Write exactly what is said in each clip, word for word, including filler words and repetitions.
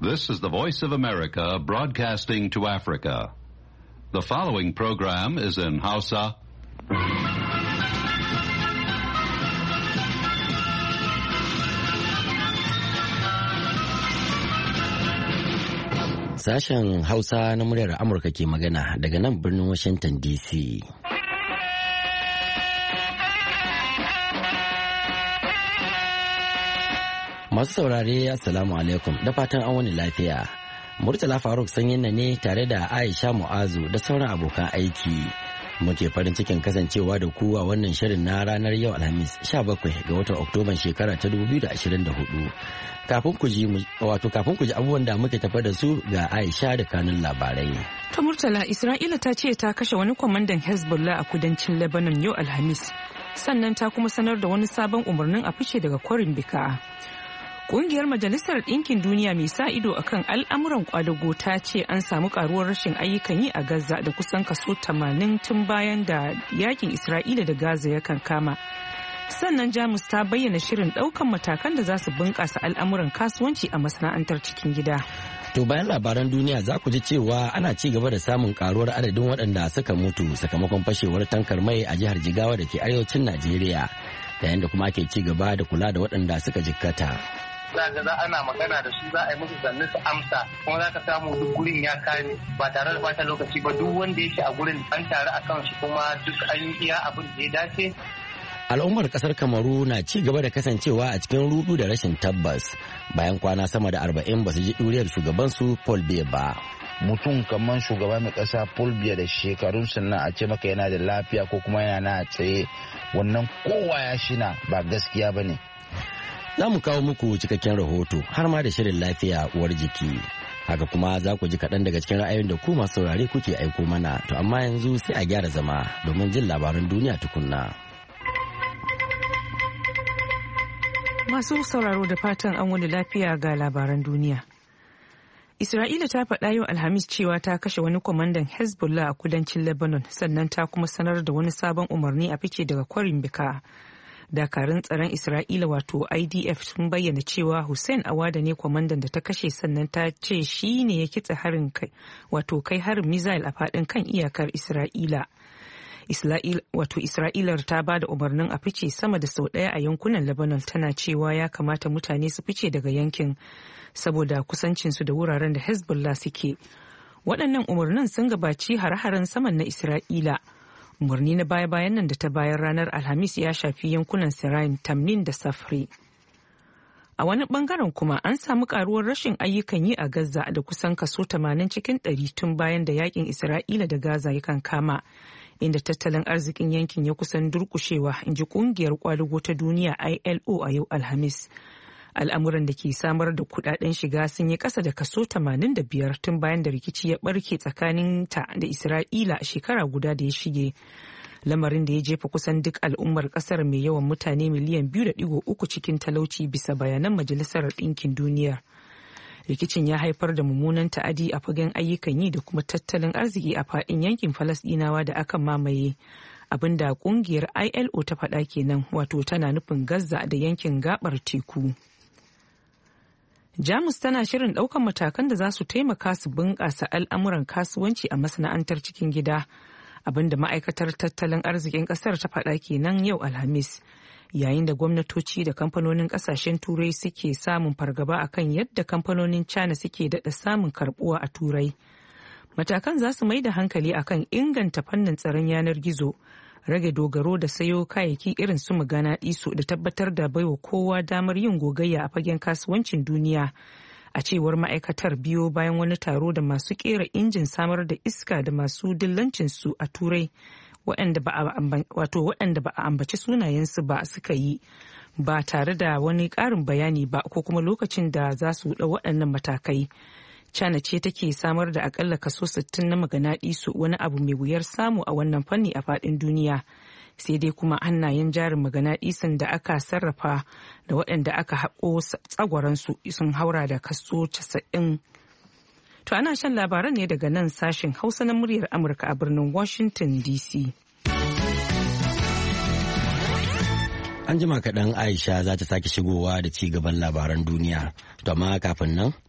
This is the Voice of America broadcasting to Africa. The following program is in Hausa. Sashen Hausa na muryar Amurka ke magana daga nan birnin Washington D C. Masu saurare Assalamu alaikum da fatan an wani lafiya. Murtala Faruk sanyin na ne tare da Aisha Mu'azu da sauran abokan aiki. Muke farin cikin kasancewa da ku a wannan shirin na ranar yau Alhamis sha bakwai ga watan Oktoban shekara ta dubu biyu da ashirin da hudu. Kafin ku ji wato kafin ku ji abubuwan da muke tafa da su ga Aisha da kanun labarai. Ta Murtala, Isra'ila ta ce ta kashe wani kwamandan Hezbollah a kudancin Lebanon yau Alhamis. Sannan ta kuma sanar da wani sabon umarnin a fice daga kwarin Bika. Ƙungiyar Majalisar Ɗinkin Duniya mai sa ido akan al'amuran kwadago ta ce an samu karuwar rashin ayyukan yi a Gaza da kusan kaso tamanin tun bayan da yakin Isra'ila da Gaza ya kankama. Sannan Jamus ta bayyana shirin ɗaukan matakan da za su bunƙasa al'amuran kasuwanci a masana'antar cikin gida. To bayan labaran duniya za ku ji cewa ana ci gaba da samun karuwar adadin waɗanda suka mutu sakamakon fashewar tankar mai a jihar Jigawa da ke arewacin Najeriya, yayin da kuma ake ci gaba da kula da waɗanda suka jikkata. za ga za ana magana da su za a yi musu sannu su amsa kuma za ka samu duk gurin ya kare ba tare da bata lokaci ba duk wanda yake a gurin an tare a kan shi kuma duk an yi iya abin da ya dace. Al'ummar kasar Kamaru na ci gaba da kasancewa a cikin rudu da rashin tabbas bayan kwana sama da arba'in ba su ji ɗuriyar shugabansu Paul Biya ba. Mutum kamar shugaba mai ƙasa Paul Biya da shekarun sannan a ce maka yana da lafiya ko kuma yana na tsaye, wannan kowa ya shina ba gaskiya ba ne. Za mu kawo muku cikakken rahoto har ma da shirin lafiya uwar jiki. Haka kuma za ku ji kaɗan daga cikin ra'ayoyin da ku masu saurare kuke aiko mana. To amma yanzu sai a gyara zama domin jin labaran duniya tukunna. Masu sauraro da fatan an wani lafiya ga labaran duniya. Isra'ila ta faɗa yau Alhamis cewa ta kashe wani kwamandan Hezbollah a kudancin Lebanon, sannan ta kuma sanar da wani sabon umarni a fice daga kwarin Bika. Dakarun tsaron Isra'ila wato I D F sun bayyana cewa Hussein Awada ne kwamandan da ta kashe, sannan ta ce shi ne ya kitsa harin kai wato kai harin missile a faɗin kan iyakar Isra'ila. Wato Isra'ilar ta ba da umarnin a fice sama da sau ɗaya a yankunan Lebanon, tana cewa ya kamata mutane su fice daga yankin saboda kusancinsu da wuraren da Hezbollah suke. Waɗannan umarnin sun gabaci hare-haren saman na Isra'ila. Umarni na baya-bayan nan da ta bayar ranar Alhamis ya shafi yankunan Sirain, Tamnin da Safri. A wani bangaren kuma an samu karuwar rashin ayyukan yi a Gaza da kusan kaso tamanin cikin ɗari tun bayan da yakin Isra'ila da Gaza ya kama, inda tattalin arzikin yankin ya kusan durkushewa, in ji kungiyar kwadugo ta duniya I L O a yau Alhamis. Al'amuran da ke samar da kudaden shiga sun yi kasa da kaso tamanin da biyar tun bayan da rikici ya barke tsakanin ta da Isra'ila a shekara guda da ya shige. Lamarin da ya jefa kusan duk al'ummar kasar mai yawan mutane miliyan biyu da digo uku cikin talauci bisa bayanan Majalisar Ɗinkin Duniya. Rikicin ya haifar da mummunan ta'adi a fagen ayyukan yi da kuma tattalin arziki a faɗin yankin Falasɗinawa da aka mamaye. Abinda kungiyar I L O ta faɗa kenan, wato tana nufin Gaza da yankin gabar teku. Jamus tana shirin ɗaukan matakan da za su taimaka su bunƙasa al'amuran kasuwanci a masana'antar cikin gida, abinda ma'aikatar tattalin arzikin ƙasar ta faɗa kenan yau Alhamis, yayin da gwamnatoci da kamfanonin ƙasashen Turai suke samun fargaba akan yadda kamfanonin China suke daɗa samun karɓuwa a Turai. Matakan za su mai da hankali akan inganta fannin tsaron yanar gizo, rage dogaro da sayo kayayyaki irin su magana ɗiso da tabbatar da baiwa kowa damar yin gogayya a fagen kasuwancin duniya, a cewar ma'aikatar biyo bayan wani taro da masu kera injin samar da iska da masu dillancinsu a Turai waɗanda ba a ambaci sunayensu ba suka yi, ba tare da wani ƙarin bayani ba ko kuma lokacin da za su ɗau waɗannan matakai. China ce take samar da akalla kaso sittin na maganaɗisu, wani abu mai wuyar samu a wannan fanni a faɗin duniya. Sai dai kuma hannayen jarin maganaɗisun da aka sarrafa da waɗanda aka haƙo tsagwaransu sun haura da kaso casa'in. To ana shan labaran ne daga nan sashen Hausa na muryar Amurka a birnin Washington D C. An jima kaɗan Aisha za ta sake shigowa da ci gaban labaran duniya. To amma kafin nan,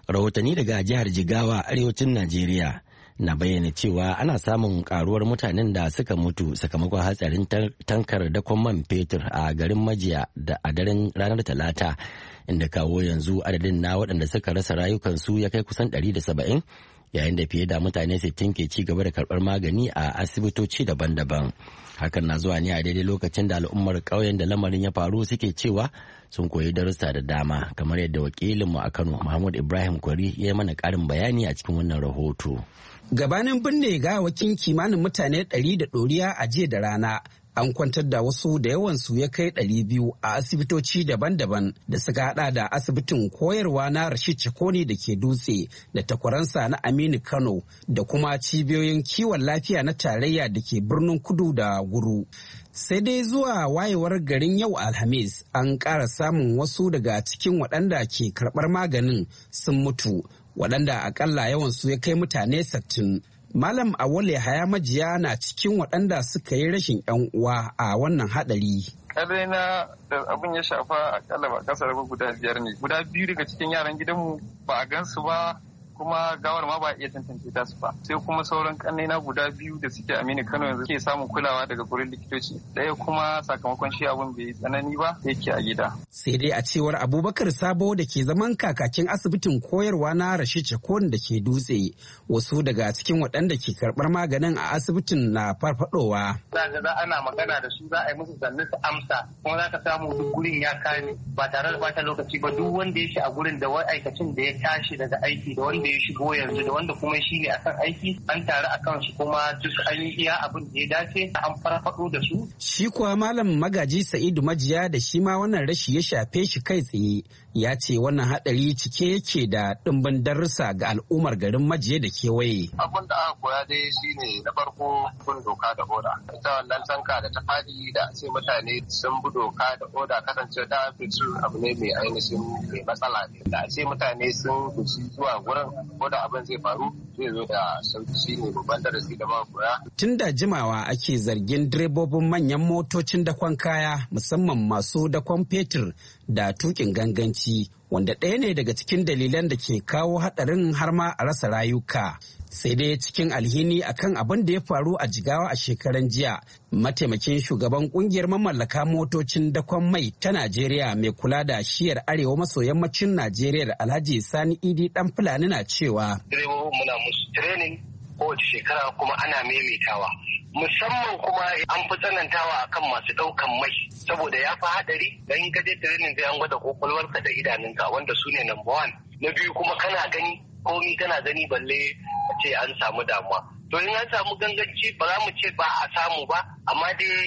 Rahotanni daga jihar Jigawa arewacin Najeriya na bayyana cewa ana samun karuwar mutanen da suka mutu sakamakon hatsarin tankar dakon man fetur a garin Majiya da a daren ranar Talata, inda kawo yanzu adadin na waɗanda suka rasa rayukansu ya kai kusan ɗari da saba'in, yayin da fiye da mutane sittin ke ci gaba da karɓar magani a asibitoci daban-daban. Hakan na zuwa ne a daidai lokacin da al'ummar ƙauyen da lamarin ya faru suke cewa sun koyi darussa da dama, kamar yadda wakilinmu a Kano Mahmud Ibrahim Kwari ya yi mana ƙarin bayani a cikin wannan rahoto. Gabanin binne gawakin kimanin mutane ɗari da ɗoriya a jiya da rana, an kwantar da wasu da yawansu ya kai ɗari biyu a asibitoci daban-daban da suka hada da asibitin koyarwa na Rashid Chakoni da ke Dutse da takwaransa na Aminu Kano da kuma cibiyoyin kiwon lafiya na tarayya da ke birnin Kudu da Guru. Sai dai zuwa wayewar garin yau Alhamis an ƙara samun wasu daga cikin waɗanda ke karɓar maganin sun mutu, waɗanda akalla yawansu ya kai mutane sittin. Malam Awole Haya Majiya na cikin waɗanda suka yi rashin 'yan uwa a wannan haɗari. Kadai na da abin ya shafa akalla ba kasar ba guda biyar ne. Guda biyu daga cikin yaran gidanmu ba a gansu ba, kuma gawar ma ba a iya tantance ta su ba. Sai kuma sauran kannai na guda biyu da suke Aminu Kano yanzu ke samun kulawa daga gurin likitoci. Ɗaya kuma sakamakon shi abun bai tsanani ba yake a gida. Sai dai a cewar Abubakar Sabo da ke zaman kakakin asibitin koyarwa na Rashid Chakon da ke Dutse, wasu daga cikin waɗanda ke karɓar maganin a asibitin na farfadowa. Za ga ana magana da su, za a yi musu zanne su amsa, kuma za ka samu duk gurin ya kame ba tare da bata lokaci ba. Duk wanda ya shi a gurin da aikacin da ya tashi daga aiki da wanda ya shigo yanzu da wanda kuma shi ne akan aiki an taru akan shi, kuma duk an yi iya abin da ya dace an farfado da su. Shi kuwa Malam Magaji Sa'idu Majiya da shi ma wannan rashi ya shafe shi kai tsaye, ya ce wannan hadari cike yake da ɗimbin darussa ga al'ummar garin Majiya da kewaye. Abin da aka koya dai shine na farko bin doka da oda. Ita wannan tanka da ta fadi da ce mutane sun bi doka da oda, kasance da fitur abu ne mai ainihin mai matsala ne. Da ce mutane sun guji zuwa gurin ko da abin zai faru zai zo da sauki, shine babban darasi da muka koya. Tun da jimawa ake zargin direbobin manyan motocin dakon kaya, musamman masu dakon fetur da tukin ganganci, wanda ɗaya ne daga cikin dalilan da ke kawo haɗarin har ma a rasa rayuka. Sai dai cikin alhini akan abin da ya faru a Jigawa a shekaran jiya, mataimakin shugaban kungiyar mamallaka motocin dakon mai ta Najeriya mai kula da shiyar arewa maso yammacin Najeriya Alhaji Sani Idi Dan Fulani na cewa direbobin muna musu training kowace shekara kuma ana maimaitawa, musamman kuma an fi tsanantawa akan masu ɗaukan mai saboda ya fi haɗari. Dan ka je training sai an gwada kwakwalwarka da idanunka, wanda su ne number one. Na biyu kuma kana gani, komi kana gani, balle a ce an samu damuwa. To in an samu ganganci ba za mu ce ba a samu ba, amma dai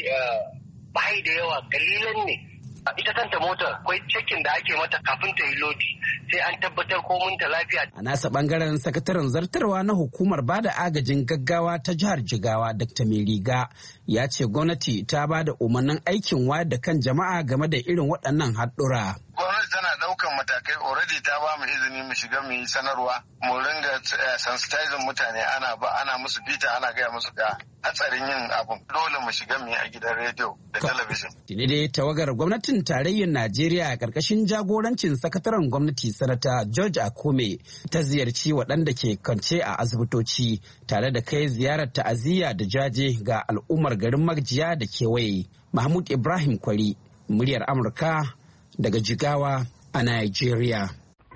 bai da yawa, kalilan ne. Ita kanta motar akwai cekin da ake mata kafin ta yi lodi, sai an tabbatar kominta lafiya. A nasa bangaren sakataren zartarwa na hukumar bada agajin gaggawa ta jihar Jigawa Dakta Meriga ya ce gwamnati ta bada umarnin aikin wayar da kan jama'a game da irin waɗannan haɗura. Gwamnati tana ɗaukan matakai, already ta ba mu izini mu shiga mu yi sanarwa, mu ringa sensitizing mutane, ana ba ana musu bita, ana gaya musu ga hatsarin yin abun. Dole mu shiga mu yi a gidan rediyo da talabijin. Tuni dai tawagar gwamnatin tarayyar Najeriya a ƙarƙashin jagorancin sakataren gwamnati Sanata George Akome ta ziyarci waɗanda ke kwance a asibitoci tare da kai ziyarar ta'aziyya da jaje ga al'ummar garin Majiya da kewaye. Mahmud Ibrahim Kwari, muryar Amurka daga Jigawa a Nigeria.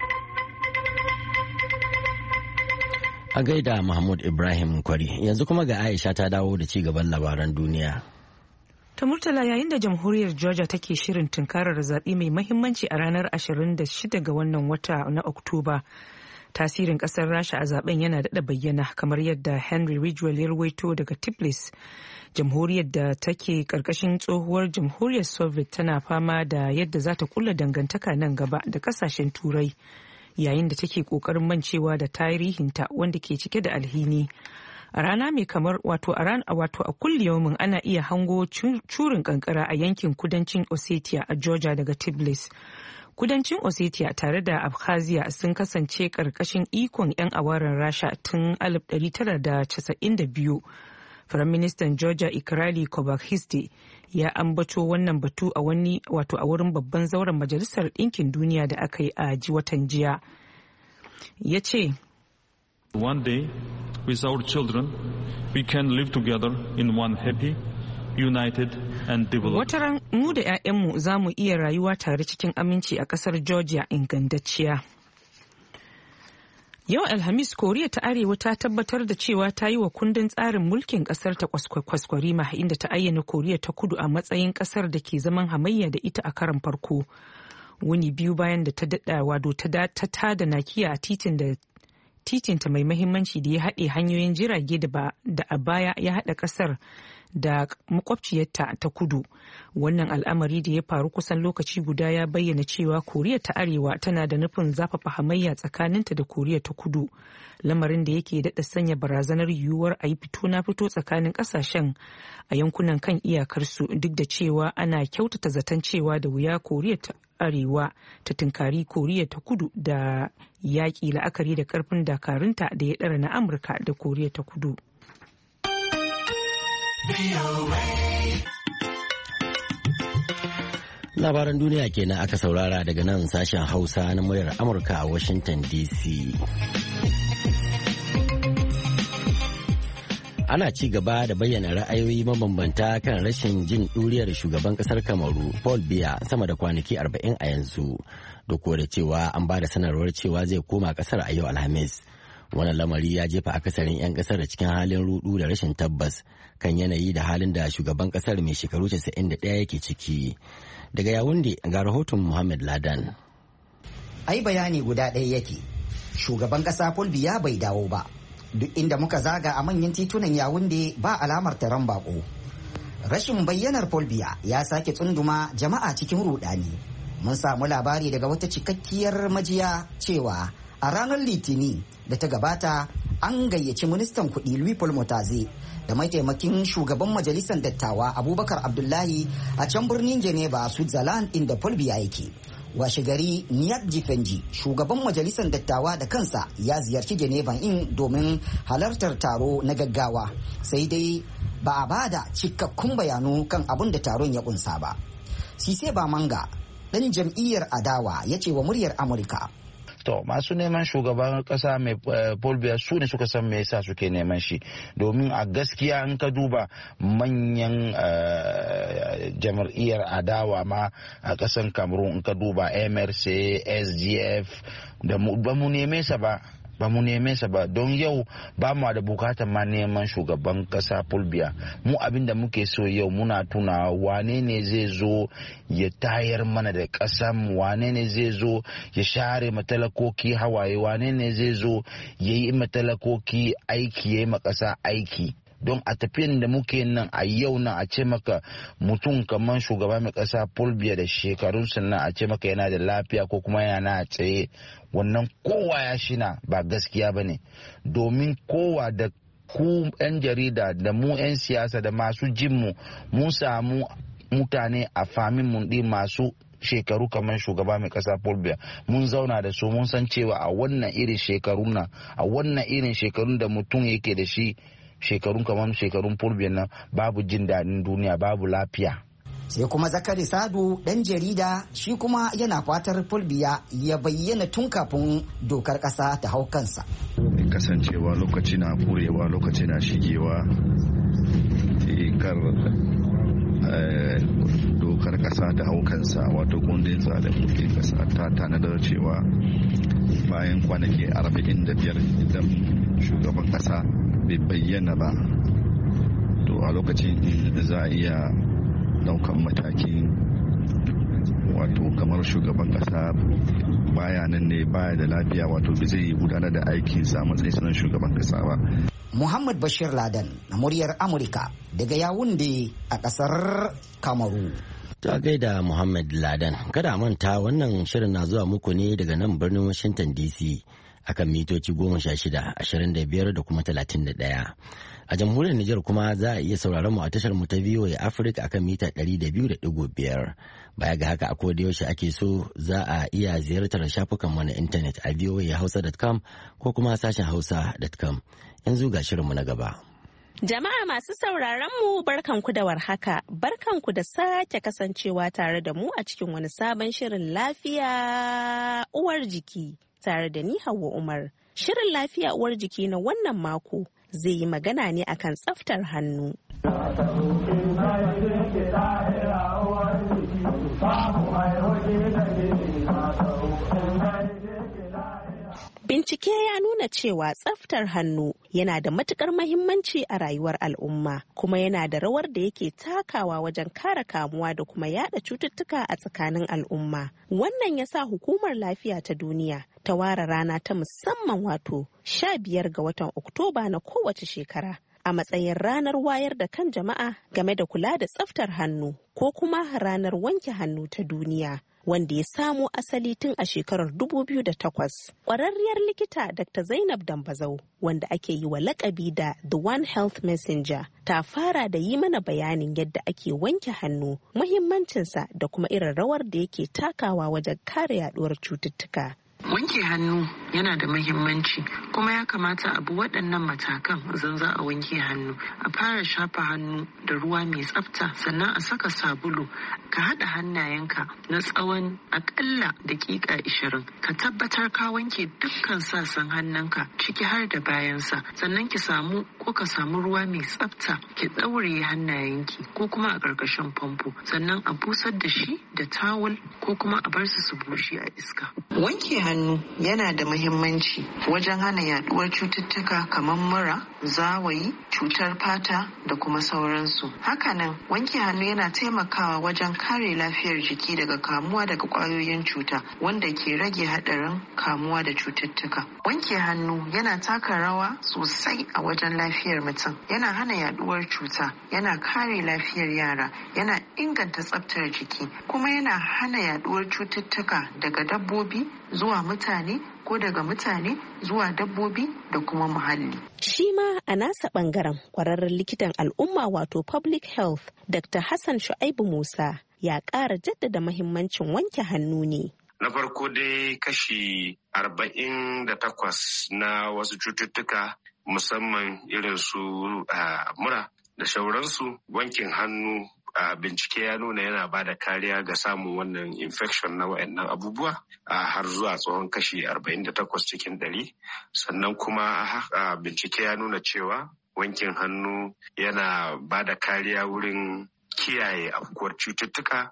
A gaida Mahmud Ibrahim Kwari, yanzu kuma ga Aisha ta dawo da ci gaban labaran duniya. Ta Murtala, yayin da jamhuriyar Georgia take shirin tunkarar zaɓe mai mahimmanci a ranar ashirin da shida ga wannan wata na Oktoba, tasirin ƙasar Rasha a zaben yana daɗa bayyana, kamar yadda Henry Ridgwell ya rawaito daga Tbilisi. Jamhuriyar da take ƙarƙashin tsohuwar jamhuriyar Soviet tana fama da yadda za ta kulla dangantaka nan gaba da ƙasashen Turai, yayin da take ƙoƙarin mancewa da tarihinta wanda ke cike da alhini. A rana mai kamar wato a ran wato a kulli yaumin ana iya hango curin kankara a yankin kudancin Ossetia a Georgia daga Tbilisi. Kudancin Ossetia tare da Abkhazia sun kasance karkashin ikon 'yan awaran Rasha tun alif ɗari tara da casa'in da biyu. Firaministan Georgia Ikrali Kobakhisti ya ambato wannan batu a wani wato a wurin babban zauren Majalisar Ɗinkin Duniya da aka yi a ji watan jiya. ya ce, One day, with our children, we can live together in one happy, united and developed. Wata ran mu da 'ya'yanmu za mu iya rayuwa tare cikin aminci a ƙasar Georgia ingantacciya. Yau Alhamis, Koriya ta Arewa ta tabbatar da cewa ta yi wa kundin tsarin mulkin kasar ta kwaskwarima inda ta ayyana Koriya ta Kudu a matsayin kasar da ke zaman hamayya da ita a karan farko. Wuni biyu bayan da ta dada wado ta tada nakiya a titin da titinta mai mahimmanci da ya haɗe hanyoyin jirage da a baya ya haɗa ƙasar da makwabciyarta ta kudu. Wannan al'amari da ya faru kusan lokaci guda ya bayyana cewa Koriya ta Arewa tana da nufin zafafa hamayya tsakaninta da Koriya ta Kudu, lamarin da yake daɗa sanya barazanar yiwuwar a yi fito na fito tsakanin ƙasashen a yankunan kan iyakarsu, duk da cewa ana kyautata zaton cewa da wuya Koriya ta Arewa ta tunkari Koriya ta Kudu da yaƙi la'akari da ƙarfin dakarunta da ya ɗara na Amurka da Koriya ta Kudu. Labaran duniya kenan aka saurara daga nan sashen Hausa na muryar Amurka a Washington D C. Ana ci gaba da bayyana ra'ayoyi mabambanta kan rashin jin ɗuriyar shugaban ƙasar Kamaru Paul Biya sama da kwanaki arba'in a yanzu, duk da cewa an ba da sanarwar cewa zai koma ƙasar a yau Alhamis. Wannan lamari ya jefa akasarin 'yan ƙasar da cikin halin rudu da rashin tabbas kan yanayi da halin da shugaban ƙasar mai shekaru casa'in da ɗaya yake ciki. Daga Yawunde ga rahoton Muhammad Ladan. Ai bayani guda ɗaya yake, shugaban ƙasa Paul Biya bai dawo ba. Duk inda muka zaga a manyan titunan Yawunde ba alamar taron bako. Rashin bayyanar Paul Biya ya sake tsunduma jama'a cikin rudani. Mun samu labari daga wata cikakkiyar majiya cewa a ranar Litini da ta gabata an gayyaci ministan kuɗi Louis Paul Motaze da mataimakin shugaban majalisar dattawa Abubakar Abdullahi a can birnin Geneva, Switzerland, inda Paul Biya yake. Washe gari Niyat Jifenji, shugaban majalisar dattawa da kansa ya ziyarci Geneva in domin halartar taro na gaggawa, sai dai ba a bada cikakkun bayanu kan abin da taron ya kunsa ba. Sise Bamanga, ɗan jam'iyyar adawa, ya ce wa muryar Amurka, to masu neman shugaban kasa mai Paul Biya su ne suka san me yasa suke neman shi, domin a gaskiya in ka duba manyan jam'iyyar adawa ma a kasan Cameroon, in ka duba M R C, S D F, da ba mu neme sa ba ba mu neme sa ba don yau ba mu da bukatar ma neman shugaban kasa Paul Biya. Mu abin da muke so yau muna tuna wane ne zai zo ya tayar mana da kasan, wane ne zai zo ya share matalakoki hawaye, wane ne zai zo ya yi matalakoki aiki, ya yi makasa aiki. Don a tafiyan da muke nan a yau nan a ce maka mutum kamar shugaba mai kasa Paul Biya da shekarun sannan a ce maka yana da lafiya ko kuma yana na tsaye, wannan kowa ya shina ba gaskiya ba ne. Domin kowa da ku 'yan jarida da mu 'yan siyasa da masu jinmu mun samu mutane a famin mun ɗi masu shekaru kamar shugaba mai kasa Paul Biya, mun zauna da su mun san cewa a wannan irin shekarun nan a wannan irin shekarun da mutum yake da shi, shekarun kamar shekarun Paul Biya nan, babu jin daɗin duniya, babu lafiya. Sai kuma Zakari Sadu, ɗan jarida, shi kuma yana fatar Paul Biya ya bayyana tun kafin dokar ƙasa ta hau kansa. Kasancewa lokaci na burewa, lokaci na shigewa, kar dokar ƙasa ta hau kansa, wato kundin tsarin mulkin ƙasa ta tanadar cewa bayan kwanaki arba'in da biyar idan shugaban ƙasa bai bayyana ba, to a lokacin za a iya daukan mataki, wato kamar shugaban kasa baya nan ne, baya da lafiya, wato bai zai gudanar da aikinsa matsayin sanar shugaban kasa ba. Muhammad Bashir Laden na muryar Amurka daga Yawunde a kasar Kamaru. Ta gaida Muhammad Laden. Kada manta wannan shirin na zuwa muku ne daga nan birnin Washington D C akan mitoci goma sha shida, ashirin da biyar da kuma talatin da ɗaya. A jamhuriyar Nijar kuma za a iya sauraron mu a tashar mu ta V O A Africa akan mita ɗari da biyu da ɗigo biyar. Baya ga haka a koda yaushe ake so za a iya ziyartar shafukan mu na intanet a v o a hausa dot com ko kuma sashen hausa dot com. Yanzu ga shirin mu na gaba. Jama'a masu sauraron mu barkanku da warhaka, barkanku da sake kasancewa tare da mu a cikin wani sabon shirin lafiya uwar jiki tare da ni Hauwa Umar. Shirin lafiya uwar jiki na wannan mako zai yi magana ne akan tsaftar hannu. Bincike ya nuna cewa tsaftar hannu yana da matukar mahimmanci a rayuwar al'umma, kuma yana da rawar da yake takawa wajen kare kamuwa da kuma yada cututtuka a tsakanin al'umma. Wannan ya sa Hukumar Lafiya ta Duniya ta ware rana ta musamman, wato sha biyar ga watan Oktoba na kowace shekara, a matsayin ranar wayar da kan jama'a game da kula da tsaftar hannu, ko kuma ranar wanke hannu ta duniya, wanda ya samo asali tun a shekarar dubu biyu da takwas. Ƙwararriyar likita Dakta Zainab Dambazau, wanda ake yi wa lakabi da The One Health Messenger, ta fara da yi mana bayanin yadda ake wanke hannu, muhimmancinsa da kuma irin rawar da yake takawa wajen kare yaduwar cututtuka. Wanke hannu yana da mahimmanci, kuma ya kamata a bi waɗannan matakan zan za a wanke hannu. A fara shafa hannu da ruwa mai tsafta, sannan a saka sabulu. Ka haɗa hannayenka na tsawon aƙalla daƙiƙa ishirin. Ka tabbatar ka wanke dukkan sassan hannunka ciki har da bayansa. Sannan ki samu ko ka samu ruwa mai tsafta ki ɗaure hannayenki ko kuma a ƙarƙashin famfo. Sannan a busar da shi da tawul ko kuma a bar su su bushe a iska. Wanke hannu yana da muhimmanci wajen hana yaduwar cututtuka kamar mura, zawayi, cutar fata da kuma sauransu. Hakanan wanke hannu yana taimakawa wajen kare lafiyar jiki daga kamuwa daga kwayoyin cuta, wanda ke rage hadarin kamuwa da cututtuka. Wanke hannu yana taka rawa sosai a wajen lafiyar mutum. Yana hana yaduwar cuta, yana kare lafiyar yara, yana inganta tsaftar jiki, kuma yana hana yaduwar cututtuka daga dabbobi zuwa mutane ko daga mutane zuwa dabbobi da kuma muhalli. Shi ma a nasa bangaren kwararren likitan al'umma, wato public health, Dakta Hassan Shu'aibu Musa, ya ƙara jaddada mahimmancin wanke hannu ne. Na farko dai kashi arba'in da takwas na wasu cututtuka, musamman irin su uh, mura da sauransu, wankin hannu a uh, bincike ya nuna yana ba da kariya ga samun wannan infection na wayannan abubuwa uh, har zuwa tsawon kashi arba'in da takwas cikin ɗari. Sannan kuma uh, bincike ya nuna cewa wankin hannu yana ba da kariya wurin kiyaye afkuwar cututtuka.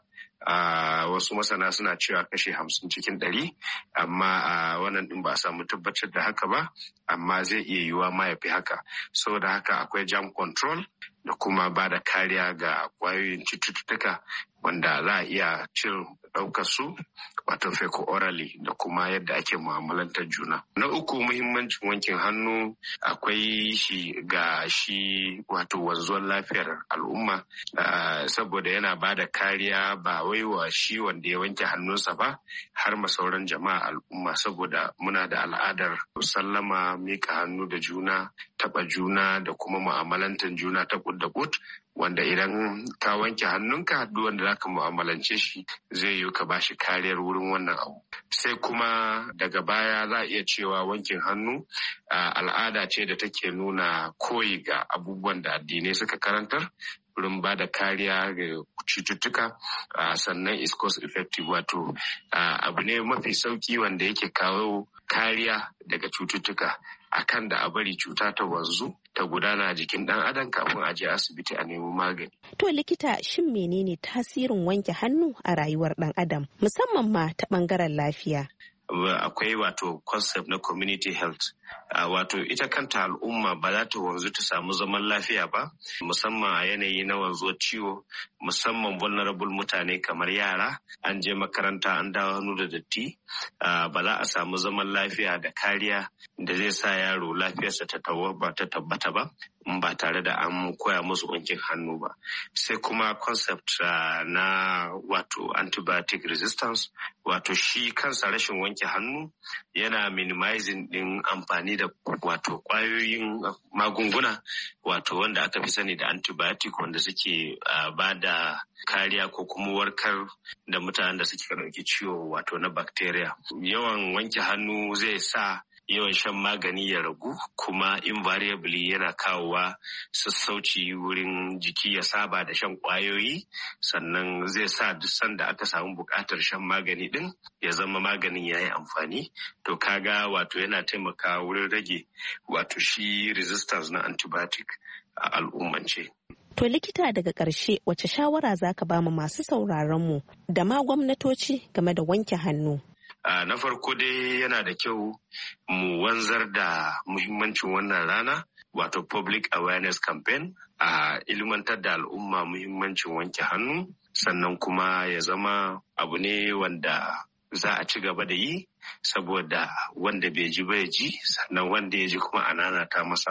Uh, wasu masana suna cewa kashi hamsin cikin ɗari, amma uh, wannan ɗin ba a samu tabbatar da haka ba, amma zai iya yiwuwa ma ya fi haka. Saboda haka akwai germ control da kuma ba da kariya ga kwayoyin cututtuka wanda za a iya cin ɗaukar su, wato fecal orally, da kuma yadda ake mu'amalantar juna. Na uku, muhimmancin wankin hannu akwai shi ga shi wato wanzuwar lafiyar al'umma, uh, saboda yana ba da kariya ba wai wa shi wanda ya wanke hannunsa ba, har ma sauran jama'a al'umma, saboda muna da al'adar sallama, mika hannu da juna, taɓa juna da kuma mu'amalantar juna ta kud da kud, wanda idan ka wanke hannunka duk wanda zaka mu'amalance shi zai yi ka bashi kariyar wurin wannan abu. Sai kuma daga baya za a iya cewa wankin hannu al'ada ce da take nuna koyi ga abubuwan da addinai suka karantar wurin ba da kariya ga cututtuka, sannan is cost effective, wato abu ne mafi sauki wanda yake kawo kariya daga cututtuka akan da a bari cuta ta wanzu ta gudana a jikin ɗan adam kafin a je asibiti a nemi magani. To likita, shin menene tasirin wanke hannu a rayuwar ɗan adam, musamman ma ta ɓangaren lafiya? Akwai wato concept na community health. Uh, wato ita kanta al'umma ba za ta wanzu ta samu zaman lafiya ba, musamman a yanayi na wanzuwar ciwo, musamman vulnerable mutane kamar yara, an je makaranta an dawo hannu da datti, uh, ba za a samu zaman lafiya da kariya da zai sa yaro lafiyarsa ta tabbata ba in ba tare da an koya musu wankin hannu ba. Sai kuma concept uh, na wato antibiotic resistance, wato shi kansa rashin wanke hannu yana minimizing din amfani da wato kwayoyin magunguna, wato wanda aka fi sani da antibiotic, wanda suke uh, ba da kariya ko kuma warkar da mutanen da suke ɗauki ciwo wato na bacteria. Yawan wanke hannu zai sa yawan shan magani ya ragu, kuma invariably yana kawowa sassauci wurin jiki ya saba da shan kwayoyi, sannan zai sa duk sanda aka samu buƙatar shan magani din ya zama maganin ya yi amfani. To kaga wato yana taimakawa wurin rage wato shi resistance na antibiotic a al'ummance. To likita, daga ƙarshe wace shawara za ka ba mu masu sauraron mu da ma gwamnatoci game da wanke hannu? Uh, na farko dai yana da kyau mu wanzar da muhimmancin wannan rana, wato public awareness campaign, a uh, ilmantar da al'umma muhimmancin wanke hannu, sannan kuma ya zama abu ne wanda za a ci gaba da yi, saboda wanda bai ji bai ji, sannan wanda ya ji kuma a nanata masa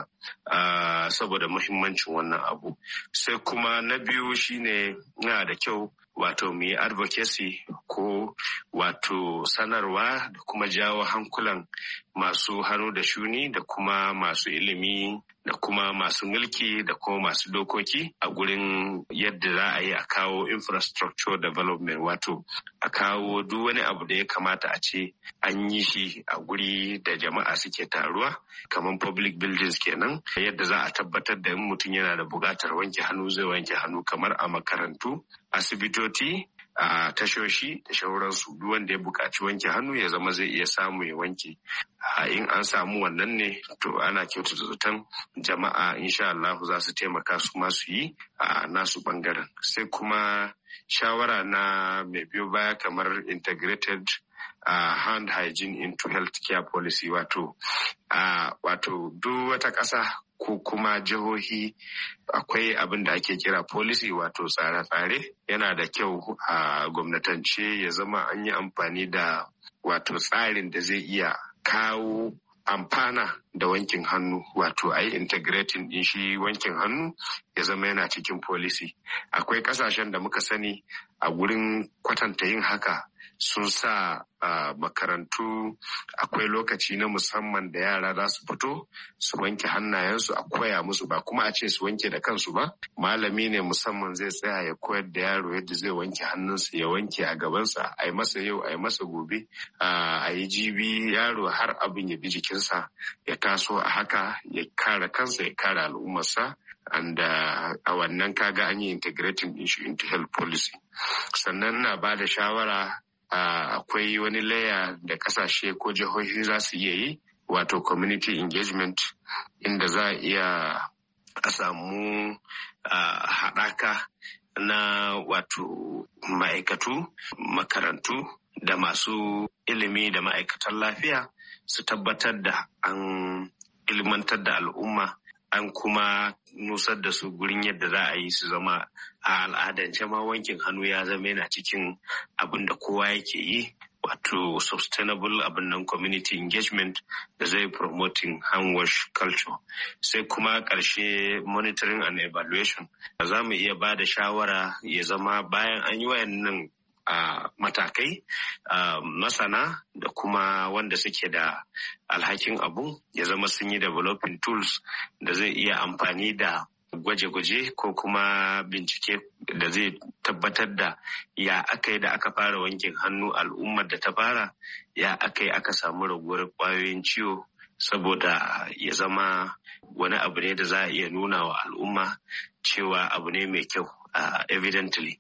uh, saboda muhimmancin wannan abu. Sai kuma na biyu shine yana da kyau wato mu yi advocacy ko wato sanarwa da kuma jawo hankulan masu hannu da shuni da kuma masu ilimi da kuma masu mulki da kuma masu dokoki a gurin yadda za a yi a kawo infrastructure development, wato a kawo duk wani abu da ya kamata a ce an yi shi a guri da jama'a suke taruwa, kamar public buildings kenan, yadda za a tabbatar da in mutum yana da buƙatar wanke hannu zai wanke hannu, kamar a makarantu, asibitoci, a tashoshi da shauransu. Duk wanda ya buƙaci wanke hannu ya zama zai iya samu ya wanke. In an samu wannan ne, to ana kyautata zaton jama'a insha Allah za su taimaka su masu yi a nasu bangaren. Sai kuma shawara na mai biyo baya kamar integrated uh, hand hygiene into healthcare policy, wato uh, wato duk wata ƙasa ko kuma jihohi akwai abin da ake kira policy, wato tsare-tsare. Yana da kyau a gwamnatance ya zama an yi amfani da wato tsarin da zai iya kawo amfana da wankin hannu, wato a yi integrating din shi wankin hannu ya zama yana cikin policy. Akwai kasashen da muka sani a wurin kwatanta yin haka sun sa uh, makarantu akwai lokaci na musamman da yara za su fito su wanke hannayensu, a koya musu, ba kuma a ce su wanke da kansu ba. Malami ne musamman zai tsaya ya koyar da yaro yadda zai wanke hannunsa, ya wanke a gabansa, a yi masa yau, a yi masa gobe, a yi jibi, yaro har abin ya bi jikinsa, ya taso a haka, ya kare kansa, ya kare al'ummarsa. And uh, a wannan kaga an yi integrating issue into health policy. Sannan na ba da shawara Uh, akwai wani laya da kasashe ko jihohi za su iya yi, wato community engagement, inda za a iya a samu uh, haɗaka na wato ma'aikatu, makarantu da masu ilimi da ma'aikatan lafiya su tabbatar da an ilmantar da al'umma, an kuma nusar da su gurin yadda za a yi su zama a al'adance ma wankin hannu ya zama yana cikin abin da kowa yake yi, wato sustainable abin nan community engagement da zai promoting hand wash culture. Sai kuma ƙarshe monitoring and evaluation. Za mu iya ba da shawara ya zama bayan an yi wayannan a matakai uh, masana da kuma wanda suke da alhakin abu ya zama sun yi developing tools da zai iya amfani da gwaje-gwaje ko kuma bincike da zai tabbatar da ya aka yi da aka fara wankin hannu al'ummar da ta fara, ya aka yi aka samu raguwar kwayoyin ciwo, saboda ya zama wani abu ne da za a iya nuna wa al'umma cewa abu ne mai kyau. uh, evidently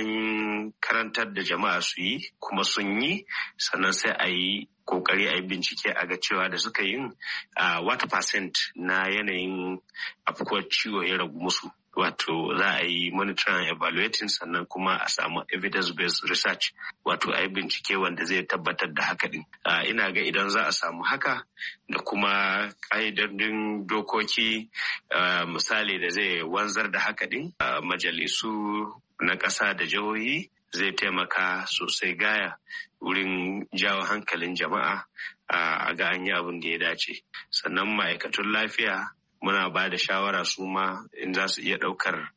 an karantar da jama'a su yi kuma sun yi, sannan sai a yi kokari a yi bincike a ga cewa da suka yin uh, what percent na yanayin afkuwar ciwo ya ragu musu. Wato za a yi monitoring and evaluating, sannan kuma a samu evidence based research, wato a yi bincike wanda zai tabbatar da haka din. Uh, ina ga idan za a samu haka da kuma ƙa'idodin dokoki uh, misali da zai wanzar da haka din, uh, majalisu na ƙasa da jihohi zai taimaka sosai gaya wurin jawo hankalin jama'a a ga an yi abin da ya dace. Sannan ma'aikatun lafiya muna ba da shawara su ma in za su iya ɗaukar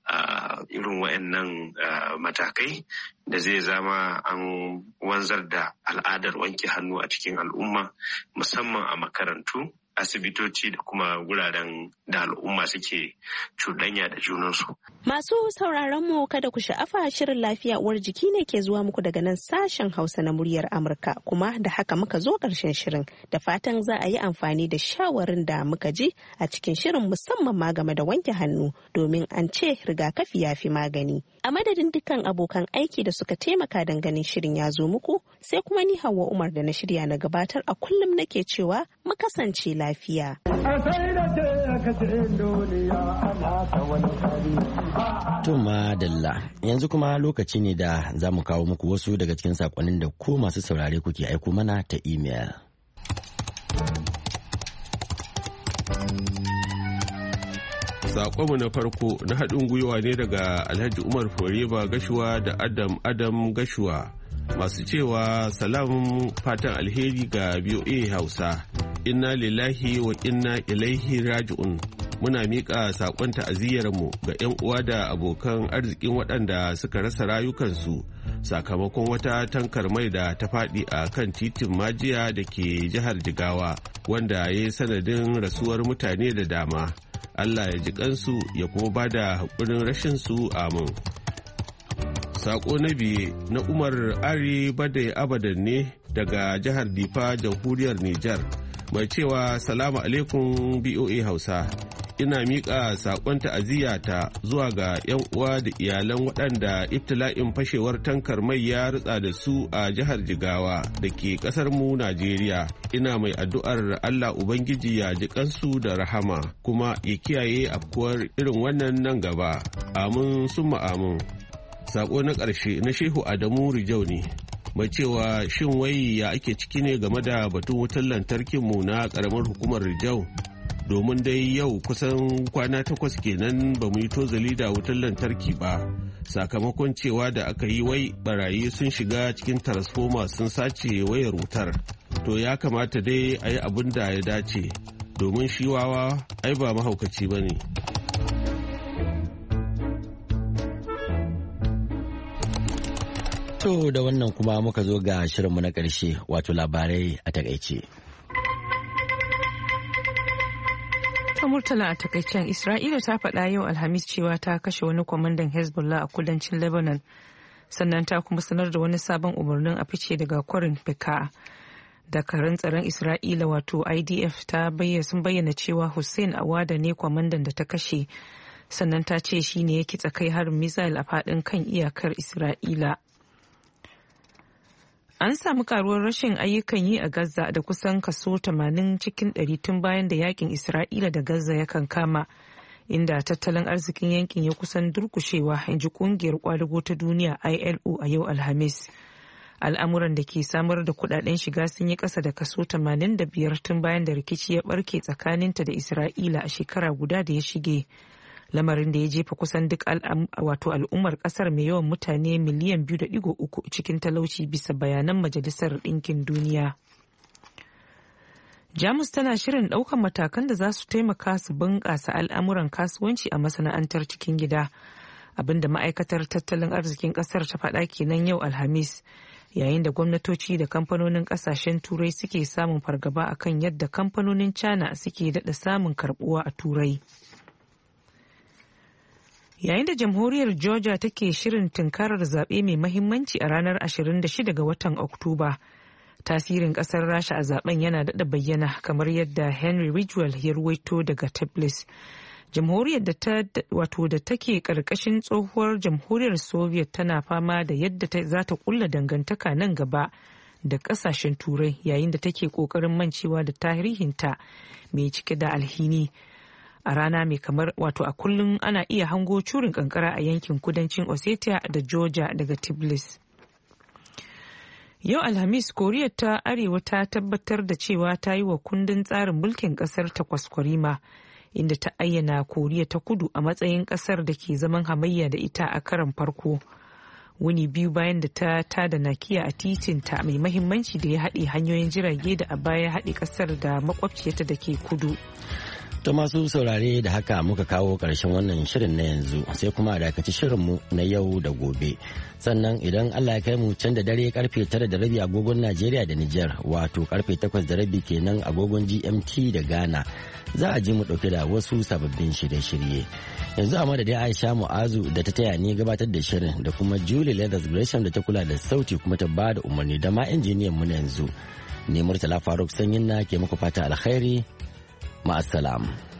irin waɗannan matakai da zai zama an wanzar da al'adar wanke hannu a cikin al'umma, musamman a makarantu asibitoci da kuma wuraren da al'umma suke cuɗanya da junansu. Masu sauraron mu kada ku sha'afa, shirin lafiya uwar jiki ne ke zuwa muku daga nan sashen Hausa na muryar Amurka, kuma da haka muka zo ƙarshen shirin, da fatan za a yi amfani da shawarin da muka ji a cikin shirin, musamman ma game da wanke hannu, domin an ce rigakafi ya fi magani. A madadin dukkan abokan aiki da suka taimaka don ganin shirin ya zo muku, sai kuma ni Hauwa Umar da na shirya na gabatar a kullum nake cewa mu kasance lafiya. Tuma Dalla, yanzu kuma lokaci ne da za mu kawo muku wasu daga cikin sakonnin da ku masu saurare kuke aiko mana ta imel. Sakonmu na farko na haɗin gwiwa ne daga Alhaji Umar Foreba Gashuwa da Adam Adam Gashuwa, masu cewa salam, fatan alheri ga B O A Hausa. Inna lillahi wa inna ilaihi raji'un. Muna miƙa saƙon ta'aziyyarmu ga 'yan uwa da abokan arzikin waɗanda suka rasa rayukansu sakamakon wata tankar mai da ta faɗi a kan titin Majiya da ke jihar Jigawa, wanda ya yi sanadin rasuwar mutane da dama. Allah ya ji kansu ya kuma ba da haƙurin rashin su, amin. Saƙo na biye na Umar Ari Badai Abadan ne daga jihar Difa, jamhuriyar Nijar, mai cewa salamu alaikum B O A Hausa. Ina miƙa saƙon ta'aziyyata zuwa ga 'yan uwa da iyalan waɗanda ibtila'in fashewar tankar mai ya rutsa da su a jihar Jigawa da ke ƙasar mu Najeriya. Ina mai addu'ar Allah Ubangiji ya ji kansu da rahama, kuma ya kiyaye afkuwar irin wannan nan gaba. Amin summa amin. Saƙo na ƙarshe na Shehu Adamu Rijau ne, mai cewa shin wai ya ake ciki ne game da batun wutar lantarkinmu na ƙaramar hukumar Rijau? Domin dai yau kusan kwana takwas kenan ba mu yi tozali da wutar lantarki ba, sakamakon cewa da aka yi wai barayi sun shiga cikin transformer sun sace wayar wutar. To ya kamata dai a yi abin da ya dace, domin shi wawa ai ba mahaukaci ba ne. To da wannan kuma muka zo ga shirinmu na ƙarshe, wato labarai a takaice. ta Murtala a takaicen, Isra'ila ta faɗa yau Alhamis cewa ta kashe wani kwamandan Hezbollah a kudancin Lebanon, sannan ta kuma sanar da wani sabon umarnin a fice daga kwarin Beka. Dakarun tsaron Isra'ila wato I D F ta bayyana sun bayyana cewa Hussein Awada ne kwamandan da ta kashe, sannan ta ce shi ne ya kitsa kai harin misal a faɗin kan iyakar Isra'ila. An samu karuwar rashin ayyukan yi a Gaza da kusan kaso tamanin cikin ɗari tun bayan da yakin Isra'ila da Gaza ya kankama, inda tattalin arzikin yankin ya kusan durkushewa, in ji kungiyar kwadago ta duniya I L O a yau Alhamis. Al'amuran da ke samar da kudaden shiga sun yi ƙasa da kaso tamanin da biyar tun bayan da rikici ya barke tsakaninta da Isra'ila a shekara guda da ya shige. Lamarin da ya jefa kusan duk wato al'ummar kasar mai yawan mutane miliyan biyu da digo uku cikin talauci, bisa bayanan Majalisar Ɗinkin Duniya. Jamus tana shirin ɗaukan matakan da za su taimaka su bunƙasa al'amuran kasuwanci a masana'antar cikin gida, abinda ma'aikatar tattalin arzikin ƙasar ta faɗa kenan yau Alhamis, yayin da gwamnatoci da kamfanonin ƙasashen Turai suke samun fargaba akan yadda kamfanonin China suke daɗa samun karɓuwa a Turai. Yayin da jamhuriyar Georgia take shirin tunkarar zaɓe mai mahimmanci a ranar ashirin da shida ga watan Oktoba, tasirin ƙasar Rasha a zaben yana daɗa bayyana, kamar yadda Henry Ridgwell ya ruwaito daga Tbilisi. Jamhuriyar da ta wato da take ƙarƙashin tsohuwar jamhuriyar Soviet tana fama da yadda za ta ƙulla dangantaka nan gaba da ƙasashen Turai, yayin da take ƙoƙarin mancewa da tarihinta mai cike da alhini. A rana mai kamar wato a kullum ana iya hango curin kankara a yankin kudancin Ossetia da Georgia daga Tbilisi. Yau Alhamis, Koriya ta Arewa ta tabbatar da cewa ta yi wa kundin tsarin mulkin kasar ta kwaskwarima, inda ta ayyana Koriya ta Kudu a matsayin kasar da ke zaman hamayya da ita a karon farko. Wuni biyu bayan da ta tada nakiya a titinta mai mahimmanci da ya haɗe hanyoyin jirage da a baya haɗe kasar da makwabciyarta da ke kudu. To masu saurare da haka muka kawo ƙarshen wannan shirin na yanzu sai kuma a dakaci shirinmu na yau da gobe. Sannan idan Allah ya kai mu can da dare karfe tara da rabi agogon Najeriya da Nijar wato karfe takwas da rabi kenan agogon G M T da Ghana za a ji mu ɗauke da wasu sababbin shirye-shirye. Yanzu a madadin Aisha Mu'azu da ta taya ni gabatar da shirin da kuma Julie Leathers Gresham da ta kula da sauti kuma ta ba da umarni da ma injiniyan mu na yanzu. Ne Murtala Faruk Sanyin na ke muku fata alkhairi. مع السلامة.